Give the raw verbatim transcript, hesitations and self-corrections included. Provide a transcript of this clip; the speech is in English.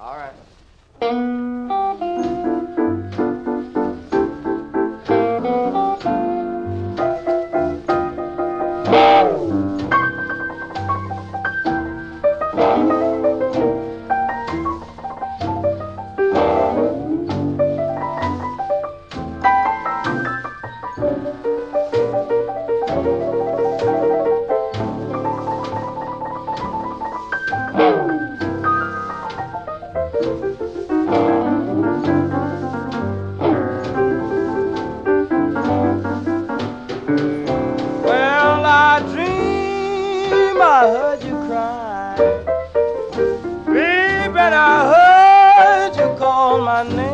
All right. Well, I dream I heard you cry, baby, and I heard you call my name.